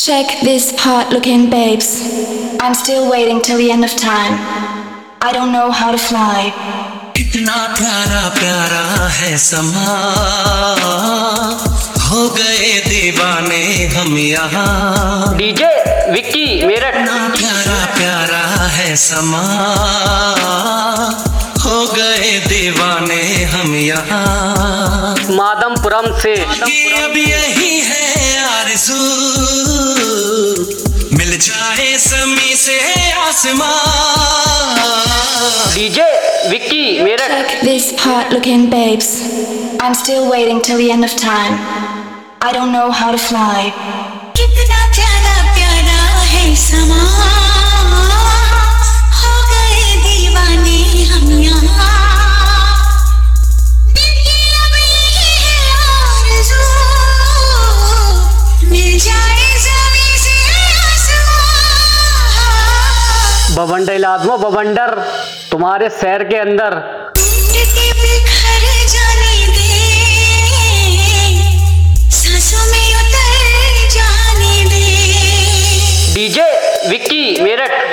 Check this hot looking babes. I'm still waiting till the end of time. I don't know how to fly. कितना प्यारा प्यारा है समा, हो गए दीवाने हम यहाँ। डीजे विक्की मेरठ। कितना प्यारा प्यारा है समा, हो गए दीवाने हम यहाँ। मादमपुरम से अब यही है आरज़ू, मिल जाए ज़मीं से आसमान। DJ Vicky Meerut. Check this hot looking babes. I'm still waiting till the end of time. I don't know how to fly. कितना प्यारा प्यारा है समा, हो गए दीवाने हम यहाँ। दिल की अब यही है आरज़ू, मिल जाए ज़मीं से आसमान। बवंडर आदमो बवंडर तुम्हारे शहर के अंदर। टूटते बिखर जाने दे, सांसों में उतर जाने दे। डीजे विक्की मेरठ।